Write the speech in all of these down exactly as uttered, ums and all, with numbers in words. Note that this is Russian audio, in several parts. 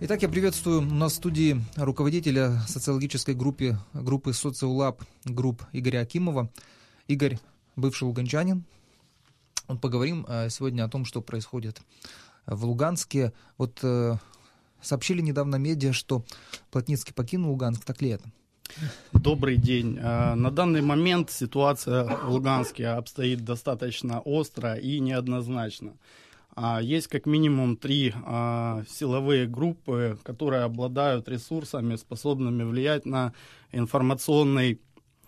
Итак, я приветствую у нас в студии руководителя социологической группы, группы «Социолаб» групп Игоря Акимова. Игорь, бывший луганчанин. Вот поговорим сегодня о том, что происходит в Луганске. Вот э, сообщили недавно медиа, что Плотницкий покинул Луганск. Так ли это? Добрый день. На данный момент ситуация в Луганске обстоит достаточно остро и неоднозначно. Есть как минимум три силовые группы, которые обладают ресурсами, способными влиять на информационный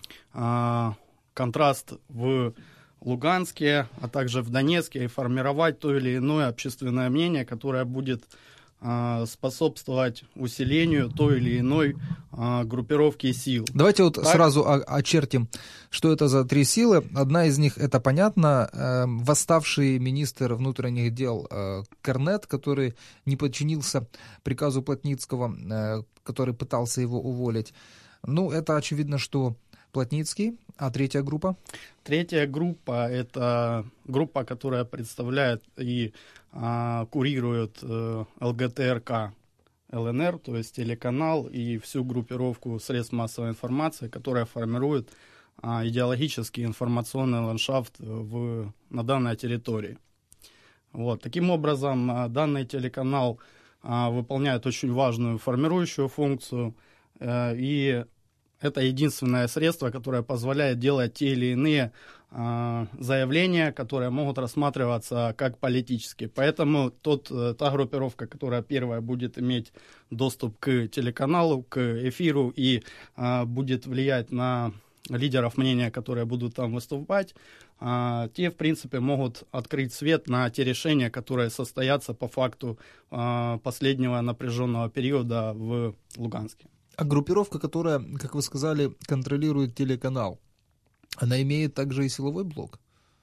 контраст в Луганске, а также в Донецке, и формировать то или иное общественное мнение, которое будет способствовать усилению той или иной а, группировки сил. Давайте вот так? сразу очертим, что это за три силы. Одна из них, это понятно, э, восставший министр внутренних дел э, Кернет, который не подчинился приказу Плотницкого, э, который пытался его уволить. Ну, это очевидно, что Плотницкий. А третья группа? Третья группа – это группа, которая представляет и а, курирует э, ЛГТРК ЛНР, то есть телеканал и всю группировку средств массовой информации, которая формирует а, идеологический информационный ландшафт в, на данной территории. Вот. Таким образом, а, данный телеканал а, выполняет очень важную формирующую функцию, а, и это единственное средство, которое позволяет делать те или иные э, заявления, которые могут рассматриваться как политические. Поэтому тот, та группировка, которая первая будет иметь доступ к телеканалу, к эфиру и э, будет влиять на лидеров мнения, которые будут там выступать, э, те, в принципе, могут открыть свет на те решения, которые состоятся по факту э, последнего напряженного периода в Луганске. А группировка, которая, как вы сказали, контролирует телеканал, она имеет также и силовой блок?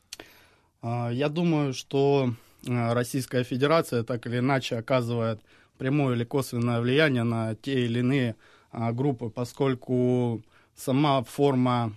Я думаю, что Российская Федерация так или иначе оказывает прямое или косвенное влияние на те или иные группы, поскольку сама форма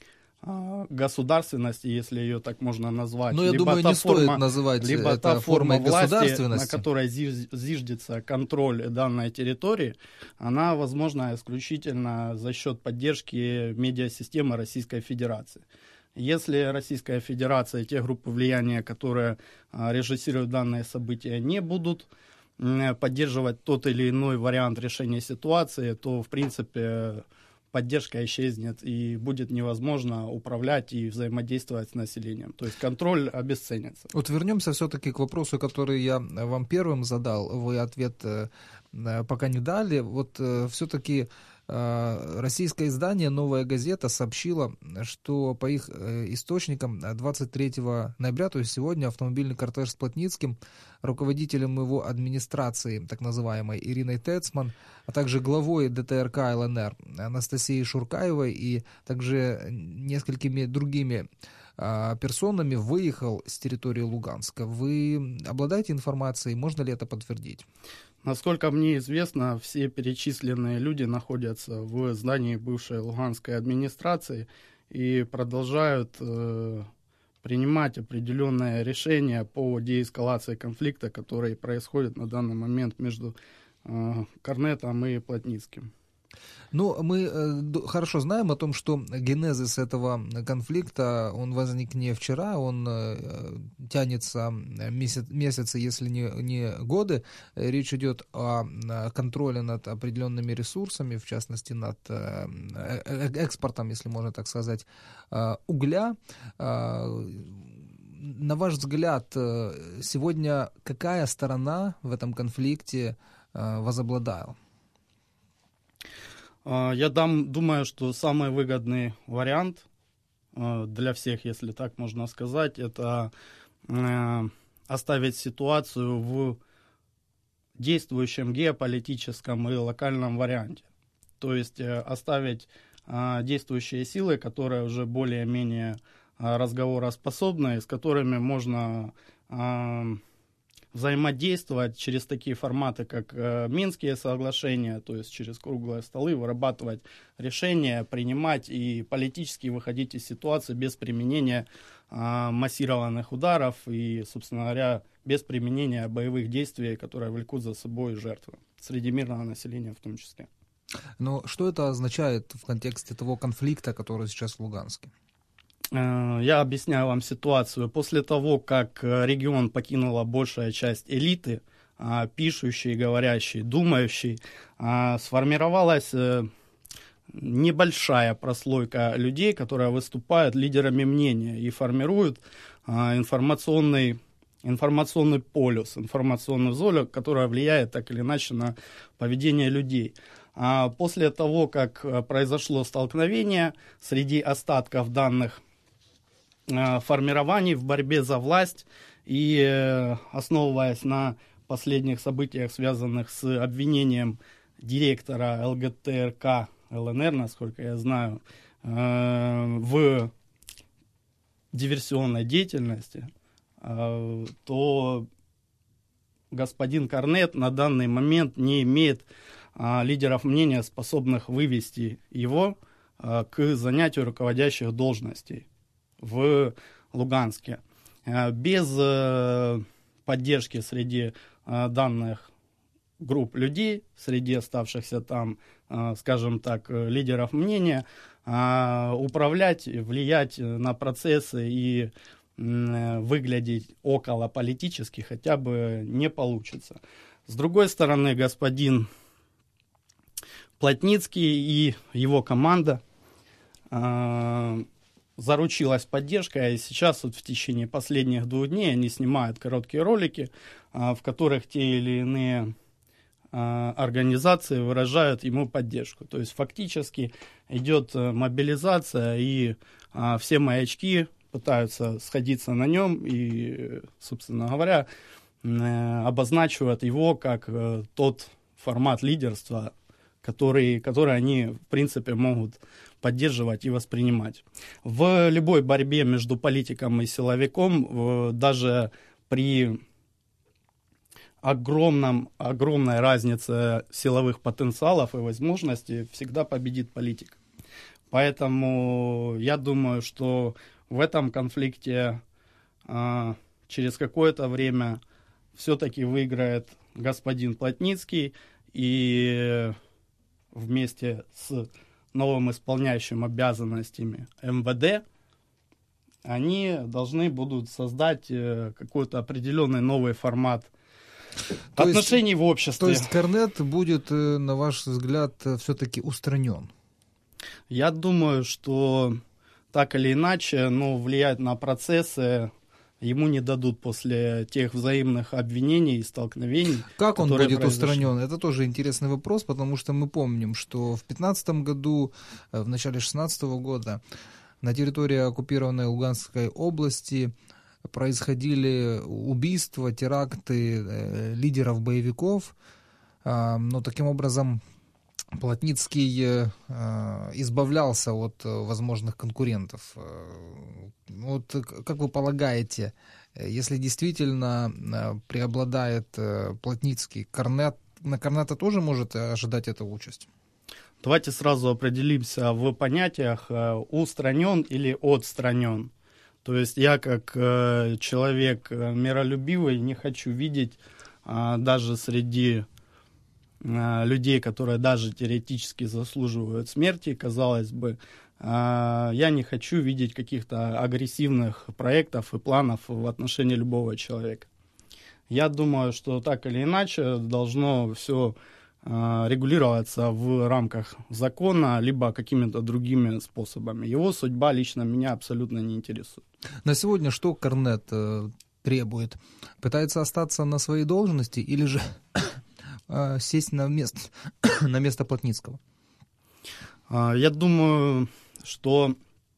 государственности, если ее так можно назвать. Но я либо думаю, та не форма, стоит называть либо это та формой форма власти, государственности, на которой зиждется контроль данной территории, она возможна исключительно за счет поддержки медиасистемы Российской Федерации. Если Российская Федерация и те группы влияния, которые режиссируют данные события, не будут поддерживать тот или иной вариант решения ситуации, то, в принципе, поддержка исчезнет, и будет невозможно управлять и взаимодействовать с населением. То есть контроль обесценится. Вот вернемся все-таки к вопросу, который я вам первым задал. Вы ответ пока не дали. Вот все-таки российское издание «Новая газета» сообщило, что по их источникам двадцать третьего ноября, то есть сегодня, автомобильный кортеж с Плотницким, руководителем его администрации, так называемой, Ириной Тецман, а также главой ДТРК ЛНР Анастасией Шуркаевой и также несколькими другими персонами выехал с территории Луганска. Вы обладаете информацией? Можно ли это подтвердить? Насколько мне известно, все перечисленные люди находятся в здании бывшей луганской администрации и продолжают э, принимать определенные решения по деэскалации конфликта, который происходит на данный момент между э, Кернетом и Плотницким. Ну, мы э, хорошо знаем о том, что генезис этого конфликта, он возник не вчера, он э, тянется месяц, месяцы, если не, не годы. Речь идет о контроле над определенными ресурсами, в частности, над э, экспортом, если можно так сказать, э, угля. Э, на ваш взгляд, сегодня какая сторона в этом конфликте э, возобладала? Я дам, думаю, что самый выгодный вариант для всех, если так можно сказать, это оставить ситуацию в действующем геополитическом и локальном варианте. То есть оставить действующие силы, которые уже более-менее разговороспособны, с которыми можно взаимодействовать через такие форматы, как э, Минские соглашения, то есть через круглые столы, вырабатывать решения, принимать и политически выходить из ситуации без применения э, массированных ударов и, собственно говоря, без применения боевых действий, которые влекут за собой жертвы, среди мирного населения в том числе. Но что это означает в контексте того конфликта, который сейчас в Луганске? Я объясняю вам ситуацию. После того, как регион покинула большая часть элиты, пишущей, говорящей, думающей, сформировалась небольшая прослойка людей, которые выступают лидерами мнения и формируют информационный, информационный полюс, информационную золю, которая влияет так или иначе на поведение людей. После того, как произошло столкновение среди остатков данных формирований в борьбе за власть и основываясь на последних событиях, связанных с обвинением директора ЛГТРК ЛНР, насколько я знаю, в диверсионной деятельности, то господин Корнет на данный момент не имеет лидеров мнения, способных вывести его к занятию руководящих должностей в Луганске. Без поддержки среди данных групп людей, среди оставшихся там, скажем так, лидеров мнения, управлять, влиять на процессы и выглядеть околополитически хотя бы не получится. С другой стороны, господин Плотницкий и его команда э, заручилась поддержкой, и сейчас вот в течение последних двух дней они снимают короткие ролики, э, в которых те или иные э, организации выражают ему поддержку. То есть фактически идет мобилизация, и э, все маячки пытаются сходиться на нем и, собственно говоря, э, обозначивают его как э, тот формат лидерства, Который, которые они, в принципе, могут поддерживать и воспринимать. В любой борьбе между политиком и силовиком, даже при огромном, огромной разнице силовых потенциалов и возможностей, всегда победит политик. Поэтому я думаю, что в этом конфликте а, через какое-то время все-таки выиграет господин Плотницкий, и вместе с новым исполняющим обязанностями эм вэ дэ, они должны будут создать какой-то определенный новый формат то отношений есть, в обществе. То есть Корнет будет, на ваш взгляд, все-таки устранен? Я думаю, что так или иначе, но влиять на процессы ему не дадут после тех взаимных обвинений и столкновений. Как он будет произошли. устранен? Это тоже интересный вопрос, потому что мы помним, что в две тысячи пятнадцатом году, в начале две тысячи шестнадцатого года на территории оккупированной Луганской области происходили убийства, теракты лидеров боевиков, но таким образом Плотницкий избавлялся от возможных конкурентов. Вот как вы полагаете, если действительно преобладает Плотницкий, Корнет, на Корнета тоже может ожидать эта участь? Давайте сразу определимся в понятиях устранен или отстранен. То есть я как человек миролюбивый не хочу видеть даже среди людей, которые даже теоретически заслуживают смерти, казалось бы, я не хочу видеть каких-то агрессивных проектов и планов в отношении любого человека. Я думаю, что так или иначе должно все регулироваться в рамках закона, либо какими-то другими способами. Его судьба лично меня абсолютно не интересует. На сегодня что Корнет э, требует? Пытается остаться на своей должности или же э, сесть на место, на место Плотницкого? Я думаю, что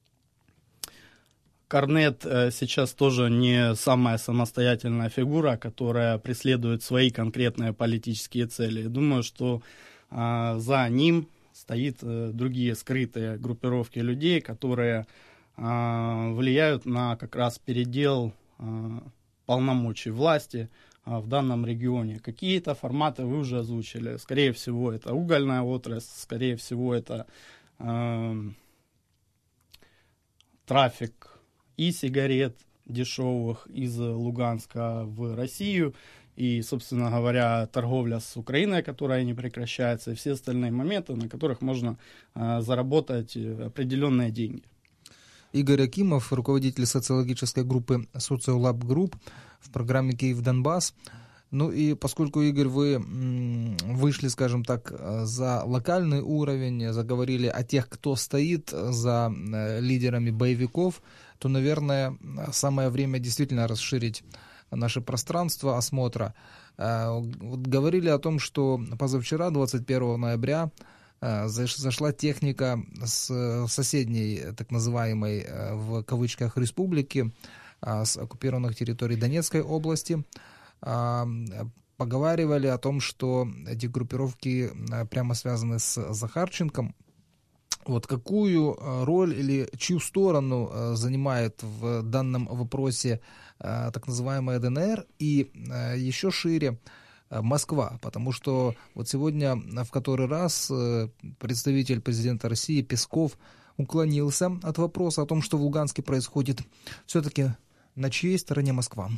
Корнет сейчас тоже не самая самостоятельная фигура, которая преследует свои конкретные политические цели. Думаю, что а, за ним стоят а, другие скрытые группировки людей, которые а, влияют на как раз передел а, полномочий власти а, в данном регионе. Какие-то форматы вы уже озвучили. Скорее всего, это угольная отрасль, скорее всего, это а, трафик и сигарет, дешевых из Луганска в Россию. И, собственно говоря, торговля с Украиной, которая не прекращается, и все остальные моменты, на которых можно а, заработать определенные деньги. Игорь Акимов, руководитель социологической группы Sociolab Group в программе «Киев-Донбасс». Ну и поскольку, Игорь, вы вышли, скажем так, за локальный уровень, заговорили о тех, кто стоит за лидерами боевиков, то, наверное, самое время действительно расширить наше пространство осмотра. Вот говорили о том, что позавчера, двадцать первого ноября, зашла техника с соседней, так называемой, в кавычках, республики, с оккупированных территорий Донецкой области. Поговаривали о том, что эти группировки прямо связаны с Захарченком. Вот какую роль или чью сторону занимает в данном вопросе так называемая ДНР и еще шире Москва? Потому что вот сегодня в который раз представитель президента России Песков уклонился от вопроса о том, что в Луганске происходит. Все-таки на чьей стороне Москва?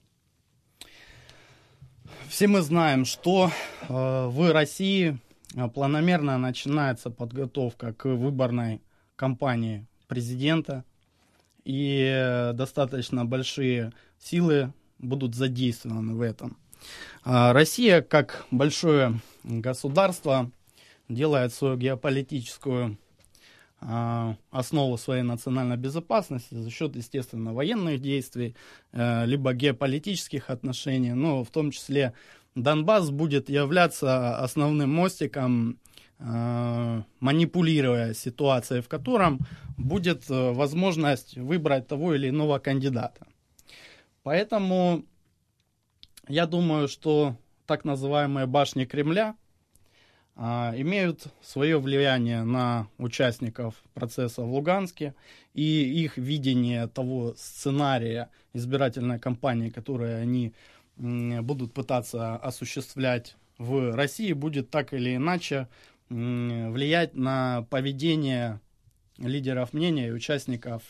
Все мы знаем, что э, в России планомерно начинается подготовка к выборной кампании президента, и э, достаточно большие силы будут задействованы в этом. Э, Россия, как большое государство, делает свою геополитическую э, основу своей национальной безопасности за счет, естественно, военных действий, э, либо геополитических отношений, но в том числе Донбасс будет являться основным мостиком, э, манипулируя ситуацией, в котором будет э, возможность выбрать того или иного кандидата. Поэтому я думаю, что так называемые башни Кремля э, имеют свое влияние на участников процесса в Луганске, и их видение того сценария избирательной кампании, которую они будут пытаться осуществлять в России, будет так или иначе влиять на поведение лидеров мнения и участников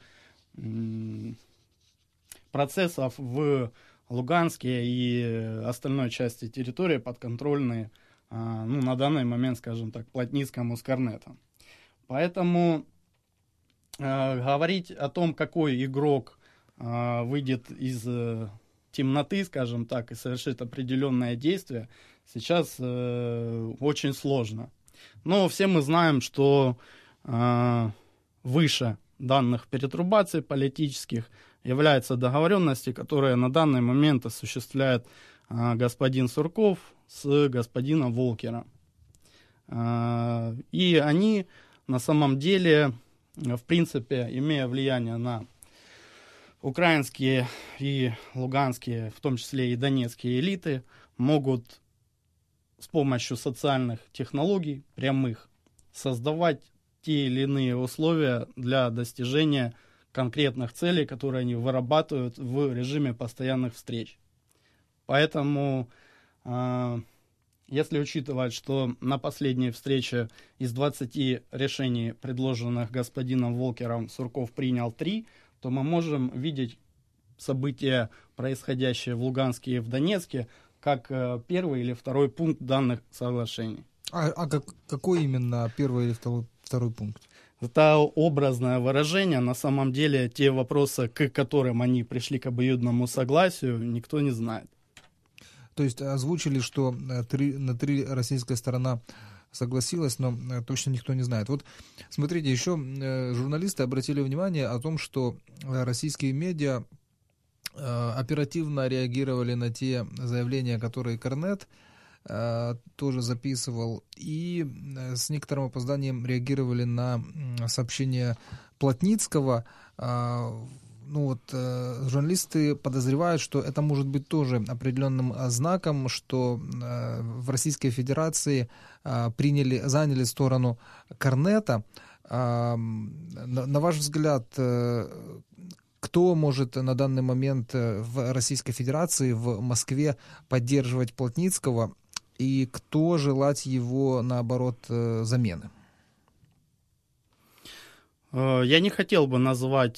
процессов в Луганске и остальной части территории, подконтрольной, ну, на данный момент, скажем так, Плотницкому с Корнетом. Поэтому э, говорить о том, какой игрок э, выйдет из темноты, скажем так, и совершит определенное действие, сейчас э, очень сложно. Но все мы знаем, что э, выше данных перетрубаций политических являются договоренности, которые на данный момент осуществляет э, господин Сурков с господином Волкером. Э, и они на самом деле, в принципе, имея влияние на украинские и луганские, в том числе и донецкие элиты, могут с помощью социальных технологий прямых создавать те или иные условия для достижения конкретных целей, которые они вырабатывают в режиме постоянных встреч. Поэтому, э, если учитывать, что на последней встрече из двадцати решений, предложенных господином Волкером, Сурков принял три, то мы можем видеть события, происходящие в Луганске и в Донецке, как э, первый или второй пункт данных соглашений. А, а как, какой именно первый или второй, второй пункт? Это образное выражение. На самом деле, те вопросы, к которым они пришли к обоюдному согласию, никто не знает. То есть озвучили, что три, на три российская сторона согласилась, но точно никто не знает. Вот смотрите, еще журналисты обратили внимание о том, что российские медиа оперативно реагировали на те заявления, которые Корнет тоже записывал, и с некоторым опозданием реагировали на сообщение Плотницкого. Ну вот, э, журналисты подозревают, что это может быть тоже определенным знаком, что э, в Российской Федерации э, приняли, заняли сторону Корнета. Э, на, на ваш взгляд, э, кто может на данный момент в Российской Федерации, в Москве поддерживать Плотницкого, и кто желать его, наоборот, э, замены? Я не хотел бы называть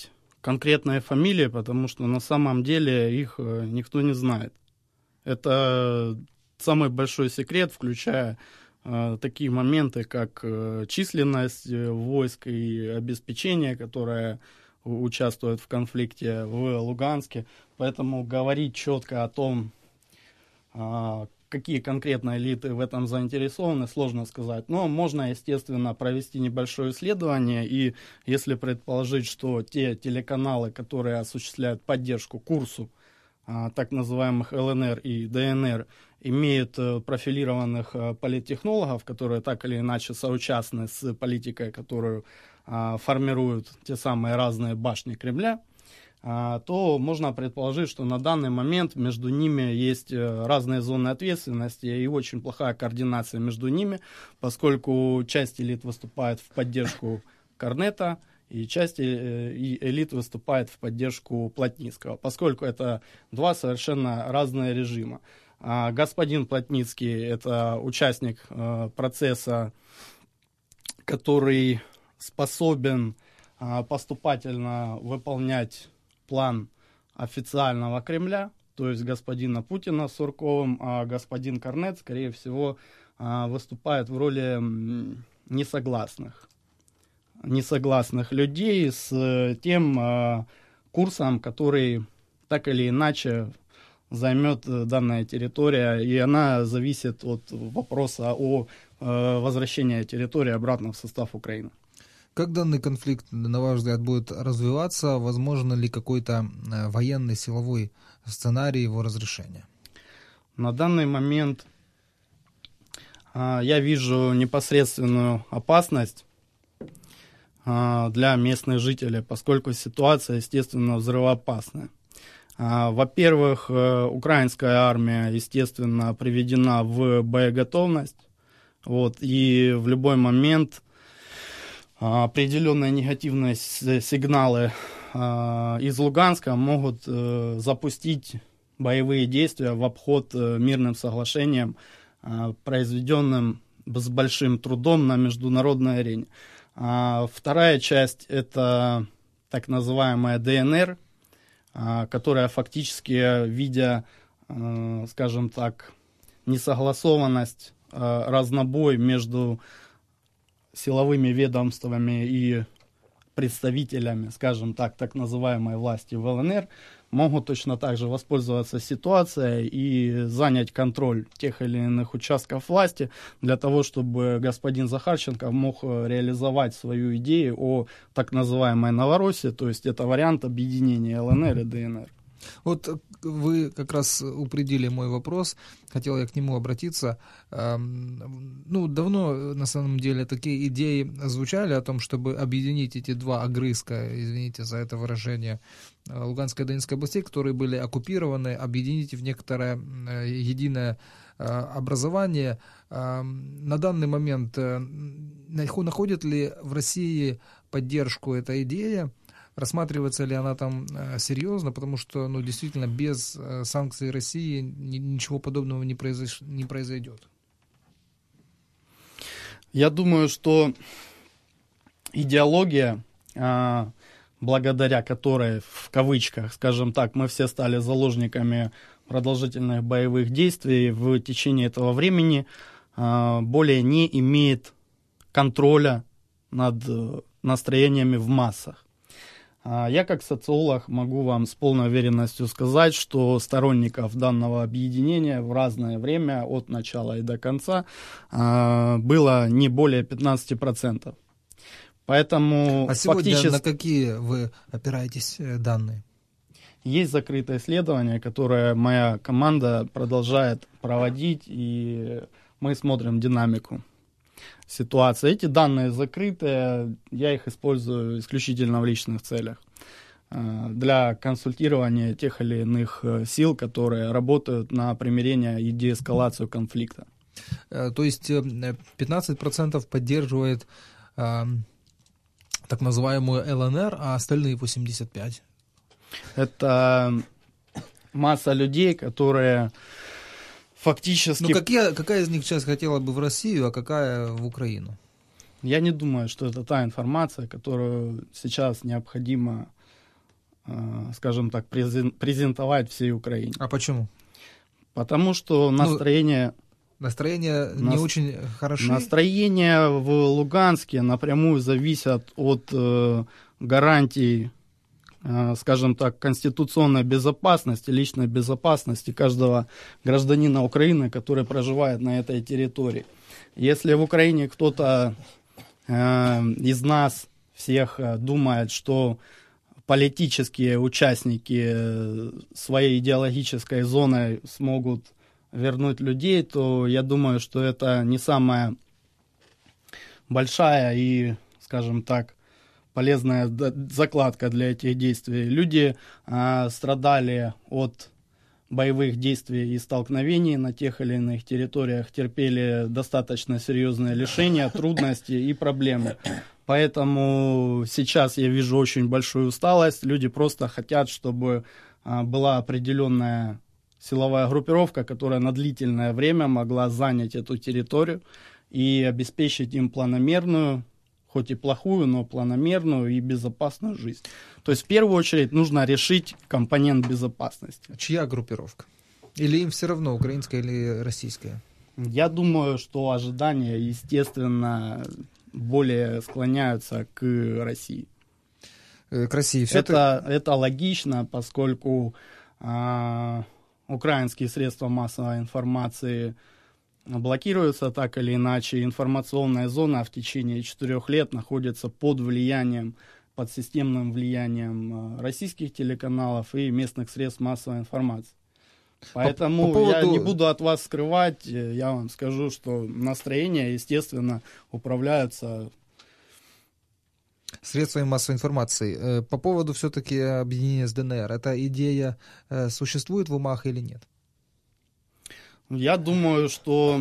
конкретные фамилии, потому что на самом деле их никто не знает. Это самый большой секрет, включая э, такие моменты, как э, численность войск и обеспечение, которое участвует в конфликте в Луганске. Поэтому говорить четко о том, э, какие конкретно элиты в этом заинтересованы, сложно сказать. Но можно, естественно, провести небольшое исследование, и если предположить, что те телеканалы, которые осуществляют поддержку курсу, так называемых эл эн эр и дэ эн эр, имеют профилированных политтехнологов, которые так или иначе соучастны с политикой, которую формируют те самые разные башни Кремля, то можно предположить, что на данный момент между ними есть разные зоны ответственности и очень плохая координация между ними, поскольку часть элит выступает в поддержку Корнета, и часть элит выступает в поддержку Плотницкого, поскольку это два совершенно разные режима. Господин Плотницкий – это участник процесса, который способен поступательно выполнять план официального Кремля, то есть господина Путина с Сурковым, а господин Корнет, скорее всего, выступает в роли несогласных. несогласных людей с тем э, курсом, который так или иначе займет данная территория, и она зависит от вопроса о э, возвращении территории обратно в состав Украины. Как данный конфликт, на ваш взгляд, будет развиваться? Возможно ли какой-то военный силовой сценарий его разрешения? На данный момент э, я вижу непосредственную опасность для местных жителей, поскольку ситуация, естественно, взрывоопасная. Во-первых, украинская армия, естественно, приведена в боеготовность, вот, и в любой момент определенные негативные сигналы из Луганска могут запустить боевые действия в обход мирным соглашениям, произведенным с большим трудом на международной арене. А вторая часть – это так называемая дэ эн эр, а, которая фактически, видя, а, скажем так, несогласованность, а, разнобой между силовыми ведомствами и представителями, скажем так, так называемой власти в эл эн эр, могут точно так же воспользоваться ситуацией и занять контроль тех или иных участков власти для того, чтобы господин Захарченко мог реализовать свою идею о так называемой Новороссии, то есть это вариант объединения эл эн эр и дэ эн эр. Вот вы как раз упредили мой вопрос, хотел я к нему обратиться. Ну, давно, на самом деле, такие идеи звучали о том, чтобы объединить эти два огрызка, извините за это выражение, Луганской и Донецкой областей, которые были оккупированы, объединить в некоторое единое образование. На данный момент находит ли в России поддержку эта идея? Рассматривается ли она там э, серьезно, потому что, ну, действительно, без э, санкций России ни, ничего подобного не, произош... не произойдет? Я думаю, что идеология, э, благодаря которой, в кавычках, скажем так, мы все стали заложниками продолжительных боевых действий в течение этого времени, э, более не имеет контроля над э, настроениями в массах. Я как социолог могу вам с полной уверенностью сказать, что сторонников данного объединения в разное время, от начала и до конца, было не более пятнадцать процентов. Поэтому а сегодня фактически... на какие вы опираетесь данные? Есть закрытое исследование, которое моя команда продолжает проводить, и мы смотрим динамику ситуации. Эти данные закрытые, я их использую исключительно в личных целях для консультирования тех или иных сил, которые работают на примирение и деэскалацию конфликта. То есть пятнадцать процентов поддерживает э, так называемую эл эн эр, а остальные восемьдесят пять процентов? Это масса людей, которые фактически... Ну, какие, какая из них сейчас хотела бы в Россию, а какая в Украину? Я не думаю, что это та информация, которую сейчас необходимо скажем так, презентовать всей Украине. А почему? Потому что настроение... Ну, настроение не нас... очень хорошо. Настроение в Луганске напрямую зависят от э, гарантий, э, скажем так, конституционной безопасности, личной безопасности каждого гражданина Украины, который проживает на этой территории. Если в Украине кто-то э, из нас всех думает, что политические участники своей идеологической зоны смогут вернуть людей, то я думаю, что это не самая большая и, скажем так, полезная закладка для этих действий. Люди а, страдали от боевых действий и столкновений на тех или иных территориях, терпели достаточно серьезные лишения, трудности и проблемы. Поэтому сейчас я вижу очень большую усталость. Люди просто хотят, чтобы а, была определенная силовая группировка, которая на длительное время могла занять эту территорию и обеспечить им планомерную, хоть и плохую, но планомерную и безопасную жизнь. То есть в первую очередь нужно решить компонент безопасности. Чья группировка? Или им все равно, украинская или российская? Я думаю, что ожидания, естественно, более склоняются к России. К России. Все это, это... это логично, поскольку а, украинские средства массовой информации блокируются так или иначе. Информационная зона в течение четырех лет находится под влиянием, под системным влиянием российских телеканалов и местных средств массовой информации. Поэтому по, по поводу... я не буду от вас скрывать, я вам скажу, что настроения, естественно, управляются средствами массовой информации. По поводу все-таки объединения с ДНР, эта идея существует в умах или нет? Я думаю, что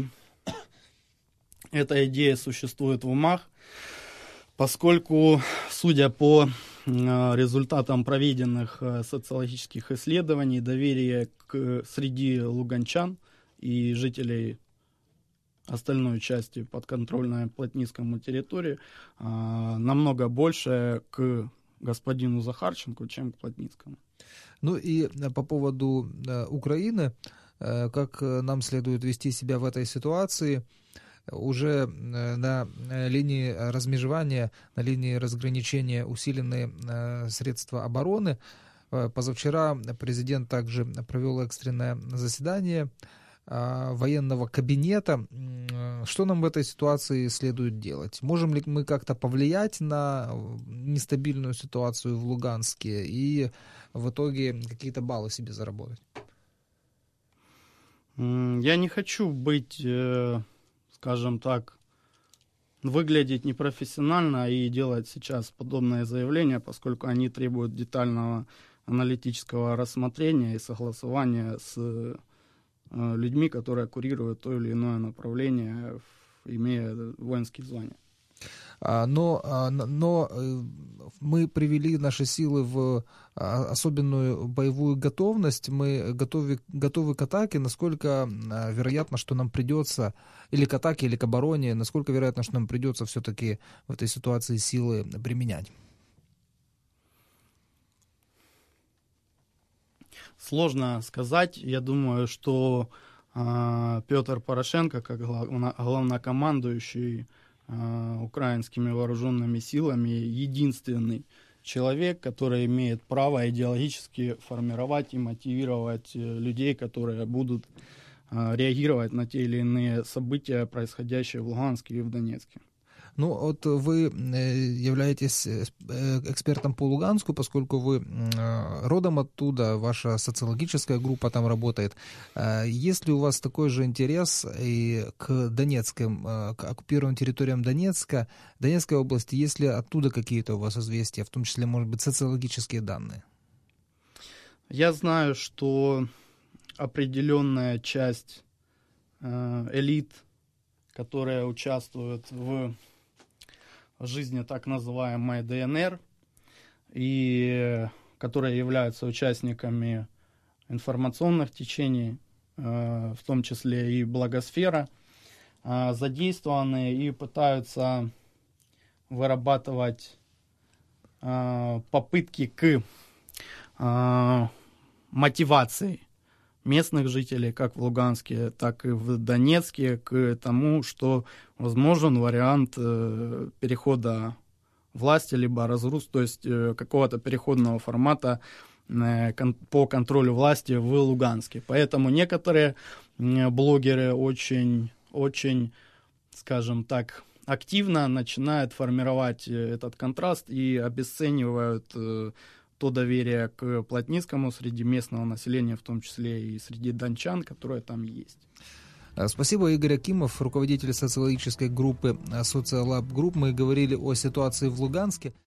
эта идея существует в умах, поскольку, судя по результатам проведенных социологических исследований, доверие к, среди луганчан и жителей остальной части подконтрольной Плотницкому территории а, намного больше к господину Захарченку, чем к Плотницкому. Ну и по поводу э, Украины, э, как нам следует вести себя в этой ситуации? Уже на линии размежевания, на линии разграничения усиленные средства обороны. Позавчера президент также провел экстренное заседание военного кабинета. Что нам в этой ситуации следует делать? Можем ли мы как-то повлиять на нестабильную ситуацию в Луганске и в итоге какие-то баллы себе заработать? Я не хочу быть... скажем так, выглядеть непрофессионально и делать сейчас подобные заявления, поскольку они требуют детального аналитического рассмотрения и согласования с э, людьми, которые курируют то или иное направление, имея воинские звания. Но, но мы привели наши силы в особенную боевую готовность, мы готовы, готовы к атаке, насколько вероятно, что нам придется, или к атаке, или к обороне, насколько вероятно, что нам придется все-таки в этой ситуации силы применять? Сложно сказать. Я думаю, что э, Петр Порошенко, как главнокомандующий украинскими вооруженными силами, единственный человек, который имеет право идеологически формировать и мотивировать людей, которые будут реагировать на те или иные события, происходящие в Луганске и в Донецке. Ну, вот вы являетесь экспертом по Луганску, поскольку вы родом оттуда, ваша социологическая группа там работает. Есть ли у вас такой же интерес и к Донецким, к оккупированным территориям Донецка, Донецкой области? Есть ли оттуда какие-то у вас известия, в том числе, может быть, социологические данные? Я знаю, что определенная часть элит, которые участвуют в жизни так называемой ДНР и которые являются участниками информационных течений, в том числе и Благосфера, задействованы и пытаются вырабатывать попытки к э, мотивацией местных жителей, как в Луганске, так и в Донецке, к тому, что возможен вариант э, перехода власти, либо разгруз, то есть э, какого-то переходного формата э, кон- по контролю власти в Луганске. Поэтому некоторые э, блогеры очень, очень, скажем так, активно начинают формировать этот контраст и обесценивают э, то доверие к Плотницкому среди местного населения, в том числе и среди дончан, которое там есть. Спасибо, Игорь Акимов, руководитель социологической группы Социолаб Групп. Мы говорили о ситуации в Луганске.